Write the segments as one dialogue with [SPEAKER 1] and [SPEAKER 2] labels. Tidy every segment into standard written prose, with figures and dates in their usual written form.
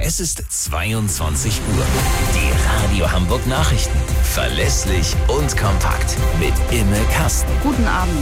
[SPEAKER 1] Es ist 22 Uhr. Die Radio Hamburg Nachrichten. Verlässlich und kompakt. Mit Imme Kasten.
[SPEAKER 2] Guten Abend.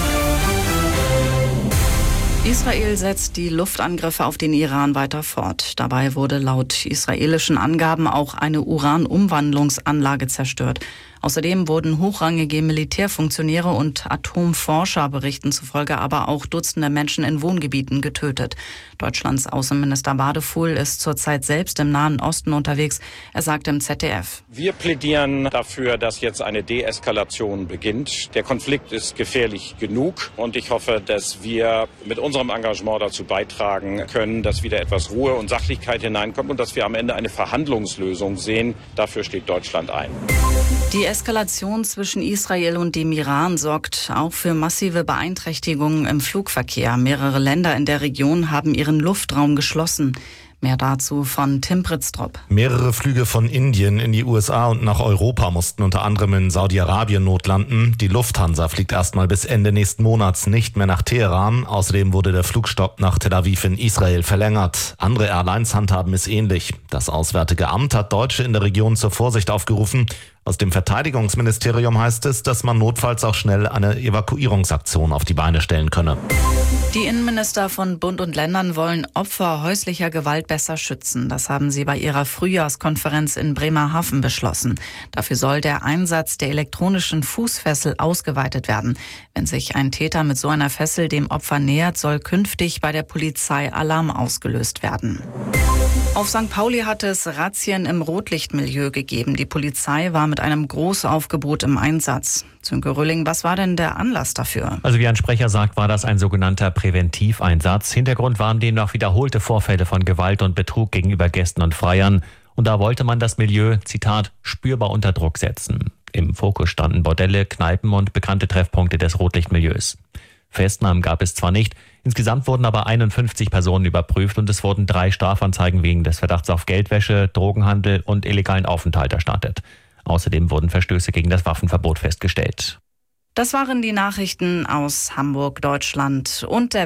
[SPEAKER 2] Israel setzt die Luftangriffe auf den Iran weiter fort. Dabei wurde laut israelischen Angaben auch eine Uranumwandlungsanlage zerstört. Außerdem wurden hochrangige Militärfunktionäre und Atomforscher Berichten zufolge aber auch Dutzende Menschen in Wohngebieten getötet. Deutschlands Außenminister Wadefuhl ist zurzeit selbst im Nahen Osten unterwegs. Er sagt im ZDF:
[SPEAKER 3] Wir plädieren dafür, dass jetzt eine Deeskalation beginnt. Der Konflikt ist gefährlich genug und ich hoffe, dass wir mit unserem Engagement dazu beitragen können, dass wieder etwas Ruhe und Sachlichkeit hineinkommt und dass wir am Ende eine Verhandlungslösung sehen. Dafür steht Deutschland ein.
[SPEAKER 2] Die Eskalation zwischen Israel und dem Iran sorgt auch für massive Beeinträchtigungen im Flugverkehr. Mehrere Länder in der Region haben ihren Luftraum geschlossen. Mehr dazu von Tim Pritztrup.
[SPEAKER 4] Mehrere Flüge von Indien in die USA und nach Europa mussten unter anderem in Saudi-Arabien notlanden. Die Lufthansa fliegt erstmal bis Ende nächsten Monats nicht mehr nach Teheran. Außerdem wurde der Flugstopp nach Tel Aviv in Israel verlängert. Andere Airlines handhaben es ähnlich. Das Auswärtige Amt hat Deutsche in der Region zur Vorsicht aufgerufen. Aus dem Verteidigungsministerium heißt es, dass man notfalls auch schnell eine Evakuierungsaktion auf die Beine stellen könne.
[SPEAKER 2] Die Innenminister von Bund und Ländern wollen Opfer häuslicher Gewalt besser schützen. Das haben sie bei ihrer Frühjahrskonferenz in Bremerhaven beschlossen. Dafür soll der Einsatz der elektronischen Fußfessel ausgeweitet werden. Wenn sich ein Täter mit so einer Fessel dem Opfer nähert, soll künftig bei der Polizei Alarm ausgelöst werden. Auf St. Pauli hat es Razzien im Rotlichtmilieu gegeben. Die Polizei war mit einem Großaufgebot im Einsatz. Sönke Rölling, was war denn der Anlass dafür?
[SPEAKER 5] Also wie ein Sprecher sagt, war das ein sogenannter Präventiveinsatz. Hintergrund waren demnach wiederholte Vorfälle von Gewalt und Betrug gegenüber Gästen und Freiern. Und da wollte man das Milieu, Zitat, spürbar unter Druck setzen. Im Fokus standen Bordelle, Kneipen und bekannte Treffpunkte des Rotlichtmilieus. Festnahmen gab es zwar nicht, insgesamt wurden aber 51 Personen überprüft und es wurden 3 Strafanzeigen wegen des Verdachts auf Geldwäsche, Drogenhandel und illegalen Aufenthalt erstattet. Außerdem wurden Verstöße gegen das Waffenverbot festgestellt.
[SPEAKER 2] Das waren die Nachrichten aus Hamburg, Deutschland und der